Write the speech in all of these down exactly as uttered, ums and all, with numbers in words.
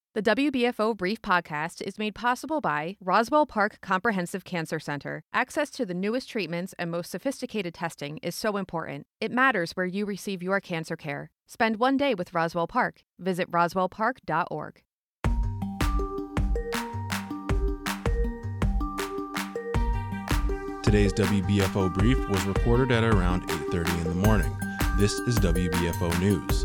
The W B F O Brief podcast is made possible by Roswell Park Comprehensive Cancer Center. Access to the newest treatments and most sophisticated testing is so important. It matters where you receive your cancer care. Spend one day with Roswell Park. Visit roswell park dot org. Today's W B F O Brief was recorded at around eight thirty in the morning. This is W B F O News.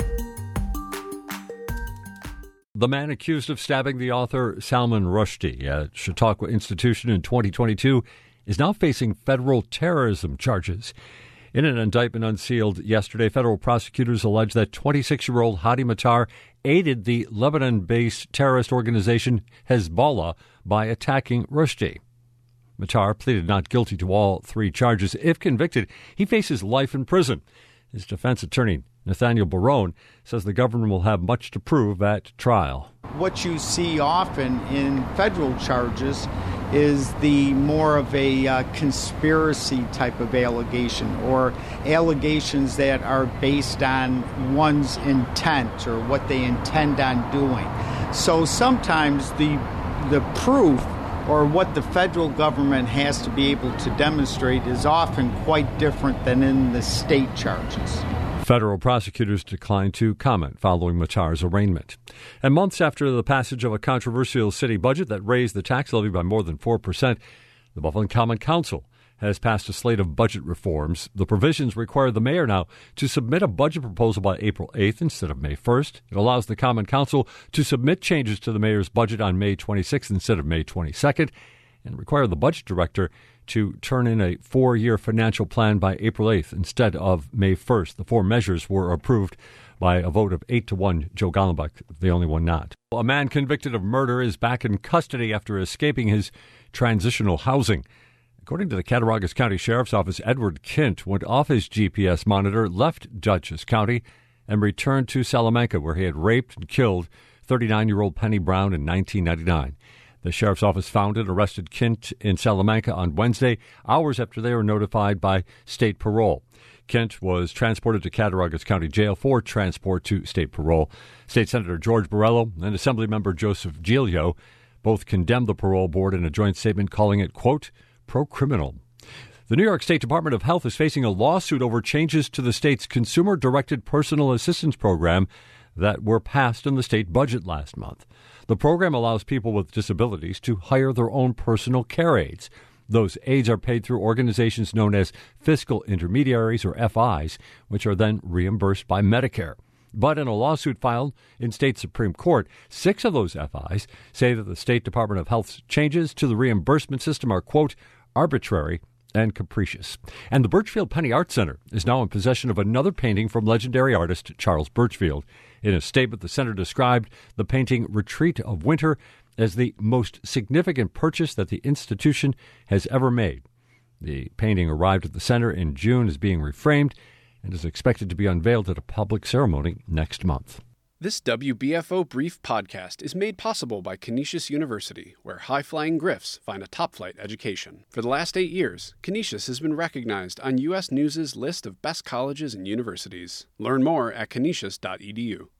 The man accused of stabbing the author Salman Rushdie at Chautauqua Institution in twenty twenty-two is now facing federal terrorism charges. In an indictment unsealed yesterday, federal prosecutors allege that twenty-six-year-old Hadi Matar aided the Lebanon-based terrorist organization Hezbollah by attacking Rushdie. Matar pleaded not guilty to all three charges. If convicted, he faces life in prison. His defense attorney, Nathaniel Barone, says the government will have much to prove at trial. What you see often in federal charges is the more of a uh, conspiracy type of allegation, or allegations that are based on one's intent or what they intend on doing. So sometimes the the proof or what the federal government has to be able to demonstrate is often quite different than in the state charges. Federal prosecutors declined to comment following Matar's arraignment. And months after the passage of a controversial city budget that raised the tax levy by more than four percent, the Buffalo Common Council has passed a slate of budget reforms. The provisions require the mayor now to submit a budget proposal by April eighth instead of May first. It allows the Common Council to submit changes to the mayor's budget on May twenty-sixth instead of May twenty-second, and require the budget director to turn in a four-year financial plan by April eighth instead of May first. The four measures were approved by a vote of eight to one. Joe Gollenbach, the only one not. A man convicted of murder is back in custody after escaping his transitional housing. According to the Cattaraugus County Sheriff's Office, Edward Kint went off his G P S monitor, left Dutchess County, and returned to Salamanca, where he had raped and killed thirty-nine-year-old Penny Brown in nineteen ninety-nine. The Sheriff's Office found and arrested Kint in Salamanca on Wednesday, hours after they were notified by state parole. Kint was transported to Cattaraugus County Jail for transport to state parole. State Senator George Borrello and Assemblymember Joseph Giglio both condemned the parole board in a joint statement, calling it, quote, pro-criminal. The New York State Department of Health is facing a lawsuit over changes to the state's consumer-directed personal assistance program that were passed in the state budget last month. The program allows people with disabilities to hire their own personal care aides. Those aides are paid through organizations known as fiscal intermediaries, or F Is, which are then reimbursed by Medicare. But in a lawsuit filed in state Supreme Court, six of those F Is say that the State Department of Health's changes to the reimbursement system are, quote, arbitrary and capricious. And the Birchfield Penny Art Center is now in possession of another painting from legendary artist Charles Birchfield. In a statement, the center described the painting Retreat of Winter as the most significant purchase that the institution has ever made. The painting arrived at the center in June, is being reframed, and is expected to be unveiled at a public ceremony next month. This W B F O Brief podcast is made possible by Canisius University, where high-flying Griffs find a top-flight education. For the last eight years, Canisius has been recognized on U S News' list of best colleges and universities. Learn more at canisius dot e d u.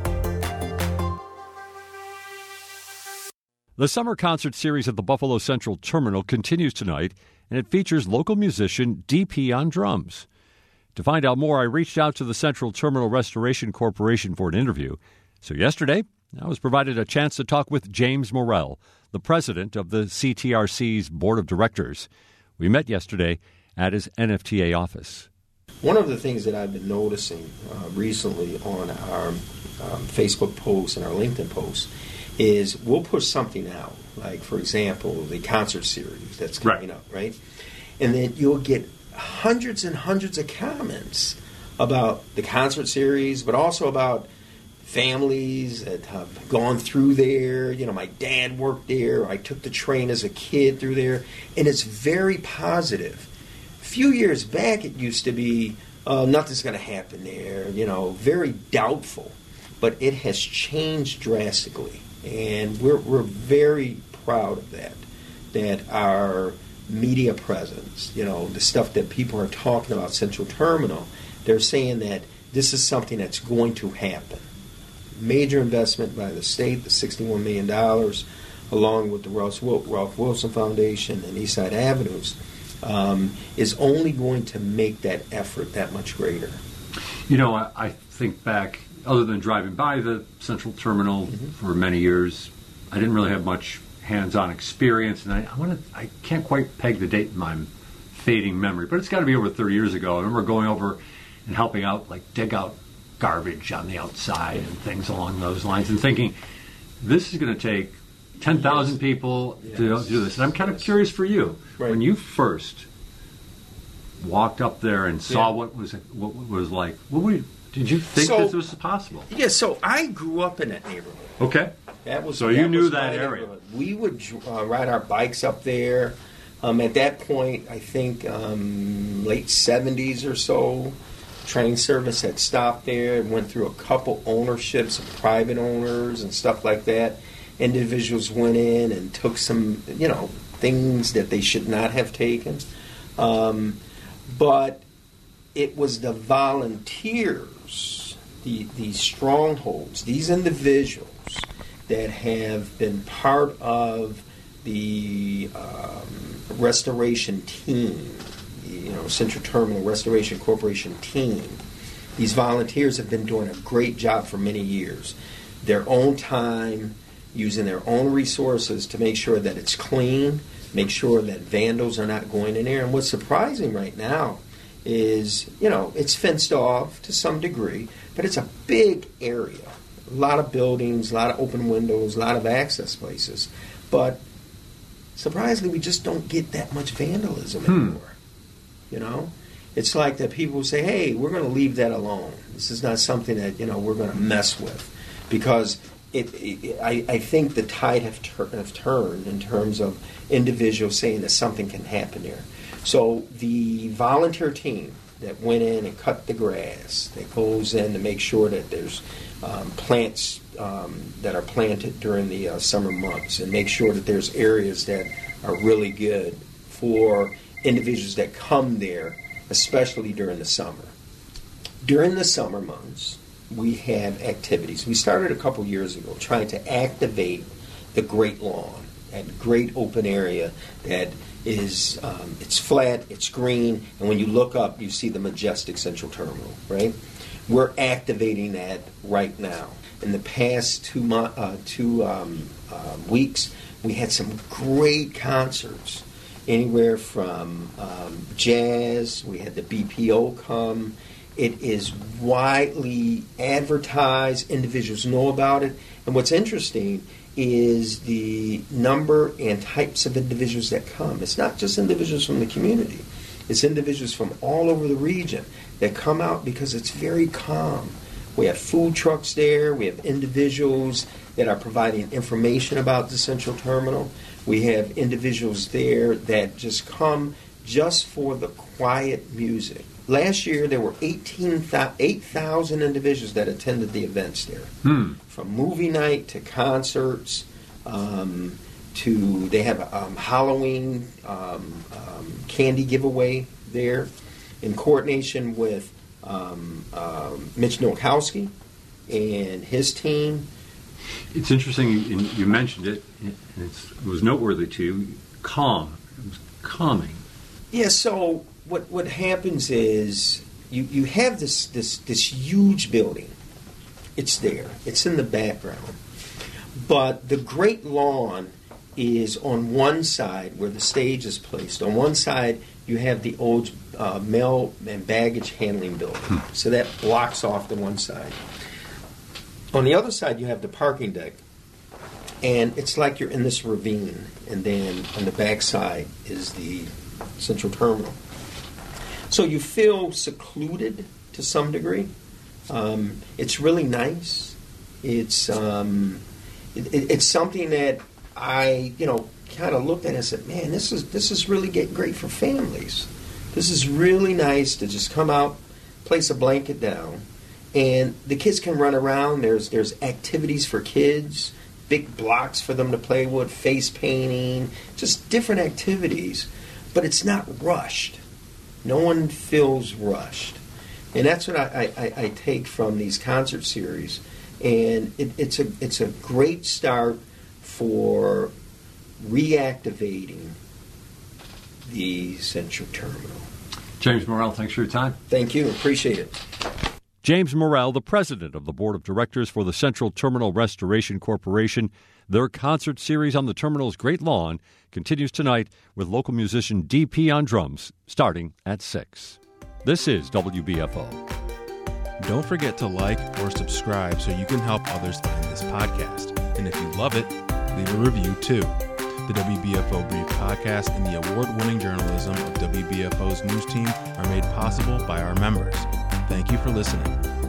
The summer concert series at the Buffalo Central Terminal continues tonight, and it features local musician D P on drums. To find out more, I reached out to the Central Terminal Restoration Corporation for an interview. So yesterday, I was provided a chance to talk with James Morrell, the president of the C T R C's board of directors. We met yesterday at his N F T A office. One of the things that I've been noticing uh, recently on our um, Facebook posts and our LinkedIn posts is we'll push something out, like, for example, the concert series that's coming right. up, right? And then you'll get hundreds and hundreds of comments about the concert series, but also about families that have gone through there. You know, my dad worked there. I took the train as a kid through there. And it's very positive. A few years back, it used to be, oh, nothing's going to happen there, you know, very doubtful. But it has changed drastically. And we're we're very proud of that, that our media presence, you know, the stuff that people are talking about Central Terminal, they're saying that this is something that's going to happen. major investment by the state, the sixty-one million dollars, along with the Ralph Wilson Foundation and Eastside Avenues, um, is only going to make that effort that much greater. You know, I, I think back, other than driving by the Central Terminal mm-hmm. for many years, I didn't really have much hands-on experience, and I, I want to, I can't quite peg the date in my fading memory, but it's got to be over thirty years ago. I remember going over and helping out, like dig out garbage on the outside and things along those lines, and thinking, this is going to take ten thousand yes. people yes. to do this. And I'm kind of curious for you, right. when you first walked up there and saw yeah. what was what was like, what were you, did you think so, this was possible? Yeah, so I grew up in that neighborhood. Okay. That was so that you knew was that area. We would uh, ride our bikes up there. Um, at that point, I think um, late seventies or so, train service had stopped there. It went through a couple ownerships of private owners and stuff like that. Individuals went in and took some, you know, things that they should not have taken. Um, but it was the volunteers, the, these strongholds, these individuals that have been part of the um, restoration team, you know, Central Terminal Restoration Corporation team. These volunteers have been doing a great job for many years. Their own time, using their own resources to make sure that it's clean, make sure that vandals are not going in there. And what's surprising right now is, you know, it's fenced off to some degree, but it's a big area. A lot of buildings, a lot of open windows, a lot of access places. But surprisingly, we just don't get that much vandalism hmm. anymore. You know? It's like that people say, hey, we're going to leave that alone. This is not something that, you know, we're going to mess with. Because it, it, I, I think the tide have, tur- have turned in terms of individuals saying that something can happen there. So the volunteer team that went in and cut the grass, that goes in to make sure that there's um, plants um, that are planted during the uh, summer months, and make sure that there's areas that are really good for individuals that come there, especially during the summer. During the summer months, we have activities. We started a couple years ago trying to activate the Great Lawn, that great open area that is, um, it's flat, it's green, and when you look up, you see the majestic Central Terminal, right? We're activating that right now. In the past two, mo- uh, two um, uh, weeks, we had some great concerts, anywhere from um, jazz, we had the B P O come. It is widely advertised, individuals know about it, and what's interesting is the number and types of individuals that come. It's not just individuals from the community. It's individuals from all over the region that come out because it's very calm. We have food trucks there. We have individuals that are providing information about the Central Terminal. We have individuals there that just come just for the quiet music. Last year, there were eighteen eight thousand individuals that attended the events there. Hmm. From movie night to concerts, um, to they have a um, Halloween um, um, candy giveaway there in coordination with um, um, Mitch Nowakowski and his team. It's interesting you, you mentioned it, and it's, it was noteworthy to you. Calm. It was calming. Yeah, so what what happens is you, you have this, this this huge building. It's there. It's in the background. But the Great Lawn is on one side where the stage is placed. On one side, you have the old uh, mail and baggage handling building. Hmm. So that blocks off the one side. On the other side, you have the parking deck. And it's like you're in this ravine. And then on the back side is the Central Terminal. So you feel secluded to some degree. Um, it's really nice. It's um, it, it, it's something that I, you know, kind of looked at and said, man, this is this is really get great for families. This is really nice to just come out, place a blanket down, and the kids can run around. There's there's activities for kids, big blocks for them to play with, face painting, just different activities. But it's not rushed. No one feels rushed. And that's what I, I, I take from these concert series, And it, it's a it's a great start for reactivating the Central Terminal. James Morrell, thanks for your time. Thank you. Appreciate it. James Morrell, the president of the board of directors for the Central Terminal Restoration Corporation. Their concert series on the terminal's Great Lawn continues tonight with local musician D P on drums, starting at six. This is W B F O. Don't forget to like or subscribe so you can help others find this podcast. And if you love it, leave a review too. The W B F O Brief podcast and the award-winning journalism of W B F O's news team are made possible by our members. Thank you for listening.